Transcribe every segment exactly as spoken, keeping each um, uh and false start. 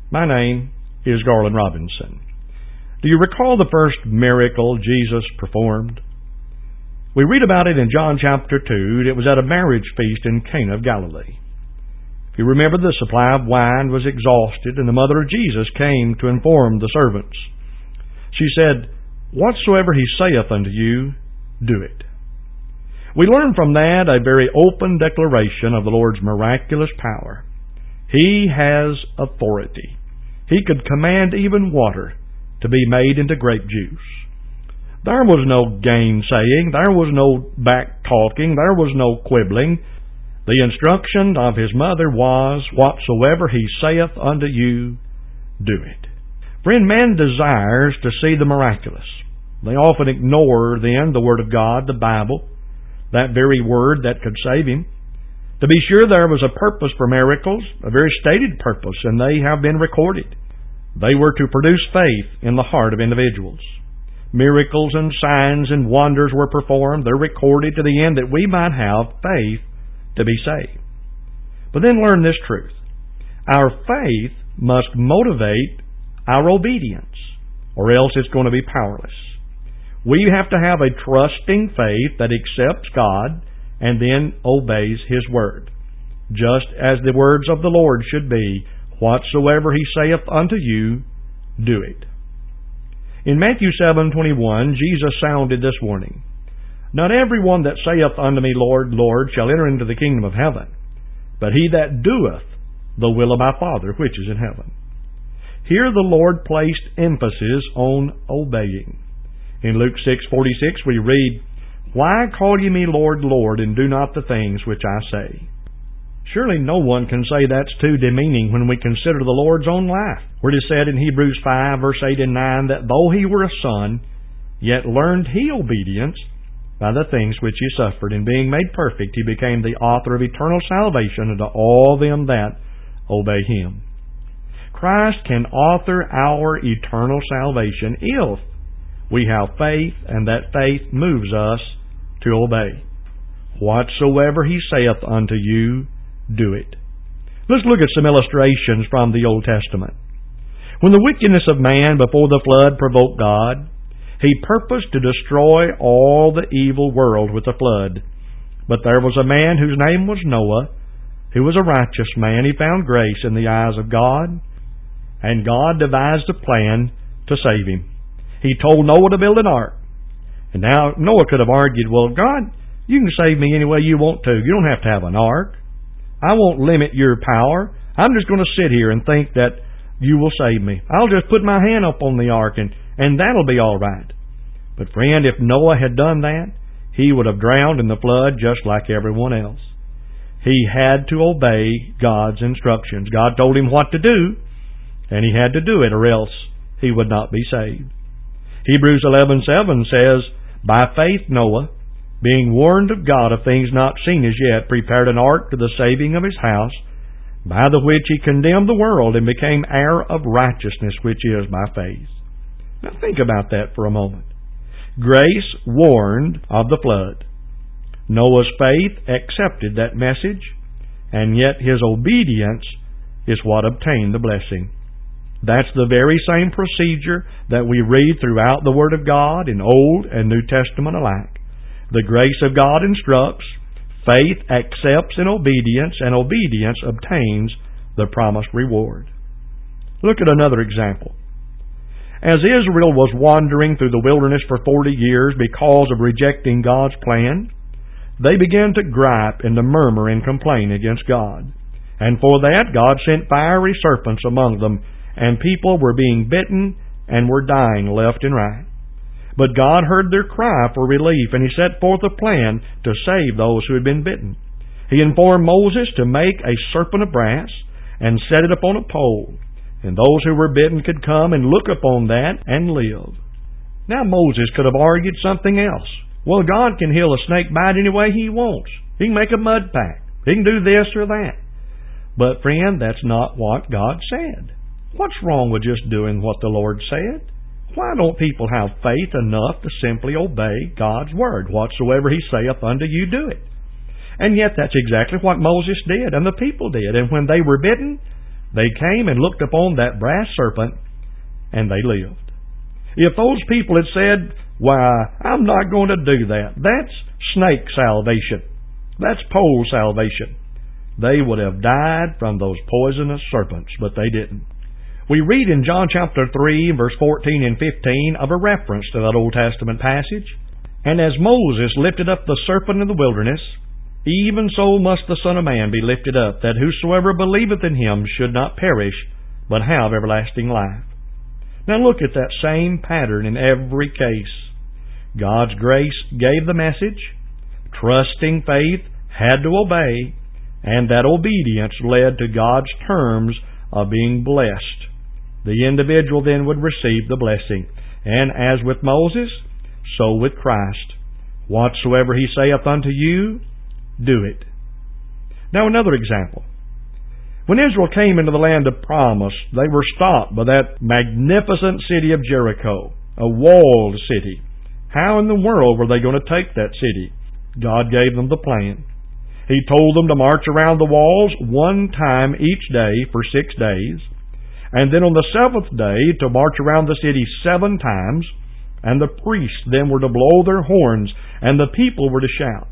My name is Garland Robinson. Do you recall the first miracle Jesus performed? We read about it in John chapter two. It was at a marriage feast in Cana of Galilee. If you remember, the supply of wine was exhausted, and the mother of Jesus came to inform the servants. She said, "Whatsoever he saith unto you, do it." We learn from that a very open declaration of the Lord's miraculous power. He has authority. He could command even water to be made into grape juice. There was no gainsaying. There was no back-talking. There was no quibbling. The instruction of his mother was, "Whatsoever he saith unto you, do it." Friend, man desires to see the miraculous. They often ignore, then, the Word of God, the Bible, that very Word that could save him. To be sure, there was a purpose for miracles, a very stated purpose, and they have been recorded. They were to produce faith in the heart of individuals. Miracles and signs and wonders were performed. They're recorded to the end that we might have faith to be saved. But then learn this truth. Our faith must motivate our obedience, or else it's going to be powerless. We have to have a trusting faith that accepts God and then obeys His Word, just as the words of the Lord should be, "Whatsoever He saith unto you, do it." In Matthew seven twenty-one, Jesus sounded this warning, "Not every one that saith unto me, Lord, Lord, shall enter into the kingdom of heaven, but he that doeth the will of my Father which is in heaven." Here the Lord placed emphasis on obeying. In Luke six forty-six we read, "Why call ye me Lord, Lord, and do not the things which I say?" Surely no one can say that's too demeaning when we consider the Lord's own life, where it is said in Hebrews five, verse eight and nine, that though He were a Son, yet learned He obedience by the things which He suffered, and being made perfect, He became the author of eternal salvation unto all them that obey Him. Christ can author our eternal salvation if we have faith, and that faith moves us to obey. Whatsoever He saith unto you, do it. Let's look at some illustrations from the Old Testament. When the wickedness of man before the flood provoked God, He purposed to destroy all the evil world with the flood. But there was a man whose name was Noah, who was a righteous man. He found grace in the eyes of God, and God devised a plan to save him. He told Noah to build an ark. And now Noah could have argued, "Well, God, you can save me any way you want to. You don't have to have an ark. I won't limit your power. I'm just going to sit here and think that you will save me. I'll just put my hand up on the ark and, and that'll be all right." But friend, if Noah had done that, he would have drowned in the flood just like everyone else. He had to obey God's instructions. God told him what to do, and he had to do it, or else he would not be saved. Hebrews eleven seven says, "By faith Noah, being warned of God of things not seen as yet, prepared an ark to the saving of his house, by the which he condemned the world and became heir of righteousness, which is by faith." Now think about that for a moment. Grace warned of the flood. Noah's faith accepted that message, and yet his obedience is what obtained the blessing. That's the very same procedure that we read throughout the Word of God in Old and New Testament alike. The grace of God instructs, faith accepts in obedience, and obedience obtains the promised reward. Look at another example. As Israel was wandering through the wilderness for forty years because of rejecting God's plan, they began to gripe and to murmur and complain against God. And for that, God sent fiery serpents among them, and people were being bitten and were dying left and right. But God heard their cry for relief, and He set forth a plan to save those who had been bitten. He informed Moses to make a serpent of brass and set it upon a pole, and those who were bitten could come and look upon that and live. Now Moses could have argued something else. Well, God can heal a snake bite any way He wants. He can make a mud pack. He can do this or that. But friend, that's not what God said. What's wrong with just doing what the Lord said? Why don't people have faith enough to simply obey God's Word? Whatsoever He saith unto you, do it. And yet that's exactly what Moses did and the people did. And when they were bitten, They came and looked upon that brass serpent, and they lived. If those people had said, "Why, I'm not going to do that," that's snake salvation. That's pole salvation. They would have died from those poisonous serpents, but they didn't. We read in John chapter three, verse fourteen and fifteen, of a reference to that Old Testament passage. "And as Moses lifted up the serpent in the wilderness, even so must the Son of Man be lifted up, that whosoever believeth in him should not perish, but have everlasting life." Now look at that same pattern in every case. God's grace gave the message. Trusting faith had to obey, and that obedience led to God's terms of being blessed. The individual then would receive the blessing. And as with Moses, so with Christ. "Whatsoever he saith unto you, do it." Now another example. When Israel came into the land of promise, they were stopped by that magnificent city of Jericho, a walled city. How in the world were they going to take that city? God gave them the plan. He told them to march around the walls one time each day for six days, and then on the seventh day to march around the city seven times, and the priests then were to blow their horns, and the people were to shout.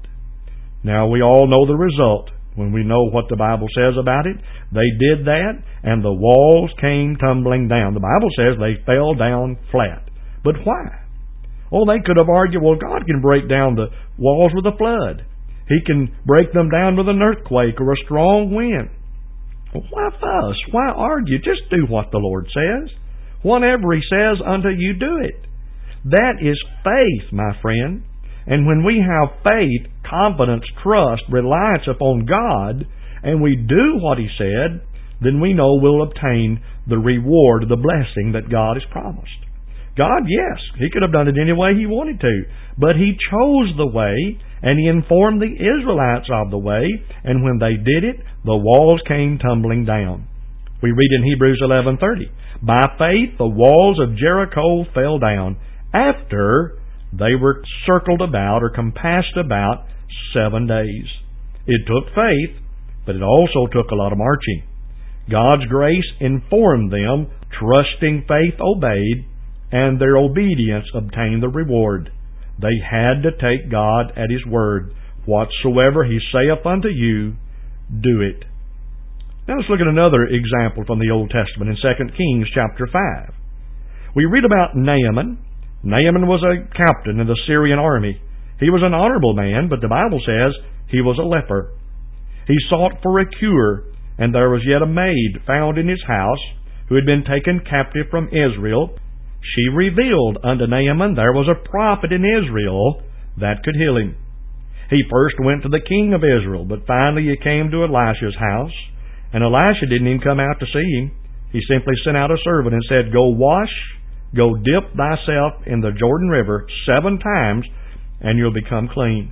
Now we all know the result when we know what the Bible says about it. They did that, and the walls came tumbling down. The Bible says they fell down flat. But why? Oh, they could have argued, well, God can break down the walls with a flood. He can break them down with an earthquake or a strong wind. Well, why fuss? Why argue? Just do what the Lord says. Whatever He says unto you, do it. That is faith, my friend. And when we have faith, confidence, trust, reliance upon God, and we do what He said, then we know we'll obtain the reward, the blessing that God has promised. God, yes, He could have done it any way He wanted to, but He chose the way, and He informed the Israelites of the way, and when they did it, the walls came tumbling down. We read in Hebrews eleven thirty, "By faith the walls of Jericho fell down, after they were circled about or compassed about seven days." It took faith, but it also took a lot of marching. God's grace informed them, trusting faith obeyed, and their obedience obtained the reward. They had to take God at His word. "Whatsoever He saith unto you, do it." Now let's look at another example from the Old Testament in Second Kings chapter five. We read about Naaman. Naaman was a captain in the Syrian army. He was an honorable man, but the Bible says he was a leper. He sought for a cure, and there was yet a maid found in his house who had been taken captive from Israel. She revealed unto Naaman there was a prophet in Israel that could heal him. He first went to the king of Israel, but finally he came to Elisha's house, and Elisha didn't even come out to see him. He simply sent out a servant and said, "Go wash, go dip thyself in the Jordan River seven times, and you'll become clean."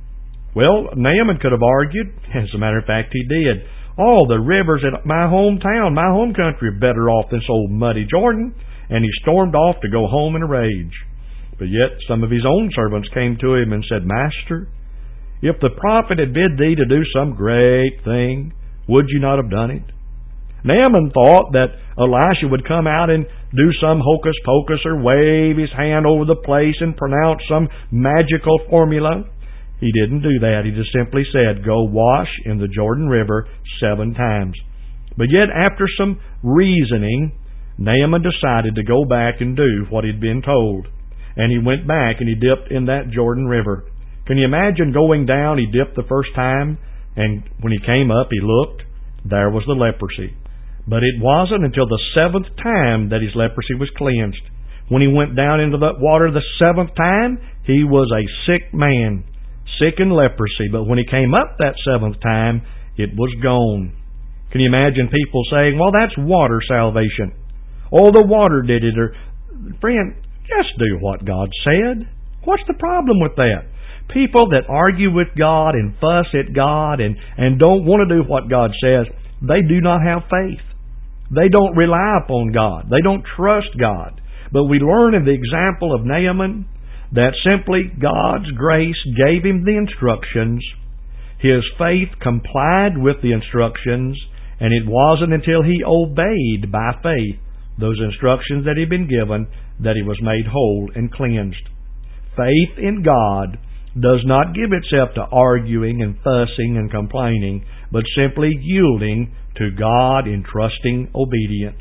Well, Naaman could have argued. As a matter of fact, he did. "All the rivers in my hometown, my home country, are better off than this old muddy Jordan." And he stormed off to go home in a rage. But yet some of his own servants came to him and said, "Master, if the prophet had bid thee to do some great thing, would you not have done it?" Naaman thought that Elisha would come out and do some hocus pocus or wave his hand over the place and pronounce some magical formula. He didn't do that. He just simply said, "Go wash in the Jordan River seven times." But yet after some reasoning, Naaman decided to go back and do what he'd been told. And he went back and he dipped in that Jordan River. Can you imagine going down? He dipped the first time, and when he came up, he looked. There was the leprosy. But it wasn't until the seventh time that his leprosy was cleansed. When he went down into that water the seventh time, he was a sick man, sick in leprosy. But when he came up that seventh time, it was gone. Can you imagine people saying, "Well, that's water salvation. Oh, the water did it." Or, friend, just do what God said. What's the problem with that? People that argue with God and fuss at God and, and don't want to do what God says, they do not have faith. They don't rely upon God. They don't trust God. But we learn in the example of Naaman that simply God's grace gave him the instructions. His faith complied with the instructions, And it wasn't until he obeyed by faith those instructions that he'd been given that he was made whole and cleansed. Faith in God does not give itself to arguing and fussing and complaining, but simply yielding to God in trusting obedience.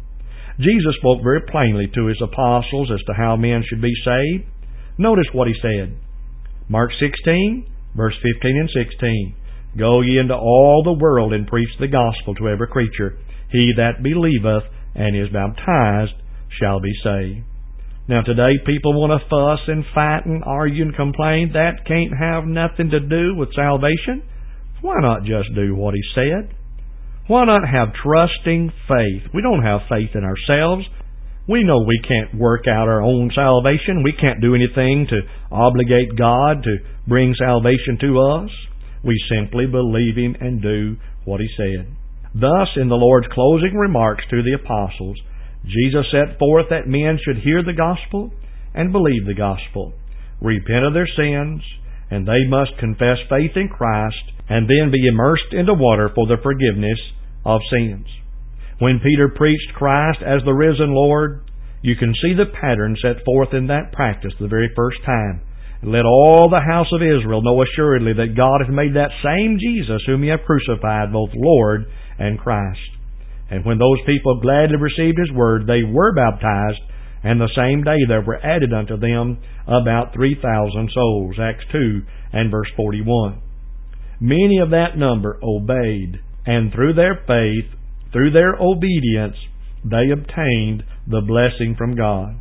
Jesus spoke very plainly to his apostles as to how men should be saved. Notice what he said. Mark sixteen, verse fifteen and sixteen. Go ye into all the world and preach the gospel to every creature. He that believeth and is baptized shall be saved. Now today people want to fuss and fight and argue and complain. That can't have nothing to do with salvation. Why not just do what he said? Why not have trusting faith? We don't have faith in ourselves. We know we can't work out our own salvation. We can't do anything to obligate God to bring salvation to us. We simply believe Him and do what He said. Thus, in the Lord's closing remarks to the apostles, Jesus set forth that men should hear the gospel and believe the gospel, repent of their sins, and they must confess faith in Christ and then be immersed into water for the forgiveness of sins. When Peter preached Christ as the risen Lord, you can see the pattern set forth in that practice the very first time. Let all the house of Israel know assuredly that God hath made that same Jesus whom ye have crucified both Lord and Christ. And when those people gladly received His word, they were baptized, and the same day there were added unto them about three thousand souls. Acts two and verse forty-one. Many of that number obeyed, and through their faith, through their obedience, they obtained the blessing from God.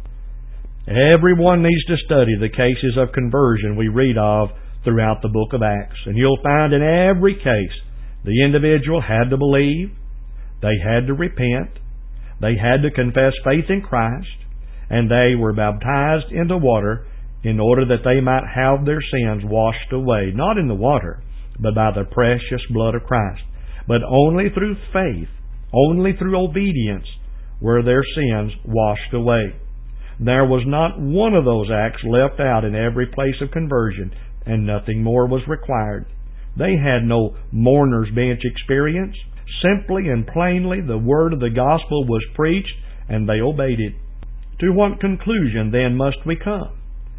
Everyone needs to study the cases of conversion we read of throughout the book of Acts. And you'll find in every case the individual had to believe, they had to repent, they had to confess faith in Christ, and they were baptized into water in order that they might have their sins washed away, not in the water, but by the precious blood of Christ. But only through faith, only through obedience were their sins washed away. There was not one of those acts left out in every place of conversion, and nothing more was required. They had no mourner's bench experience. Simply and plainly the word of the gospel was preached, and they obeyed it. To what conclusion then must we come?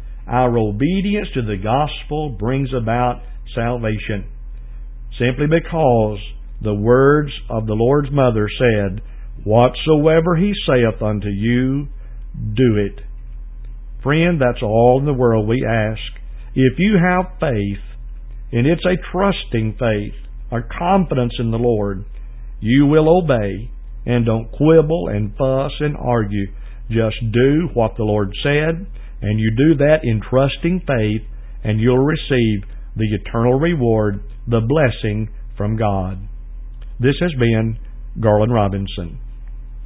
Our obedience to the gospel brings about salvation, simply because the words of the Lord's mother said, "Whatsoever He saith unto you, do it." Friend, that's all in the world we ask. If you have faith, and it's a trusting faith, a confidence in the Lord, you will obey, and don't quibble and fuss and argue. Just do what the Lord said, and you do that in trusting faith, and you'll receive the eternal reward, the blessing from God. This has been Garland Robinson.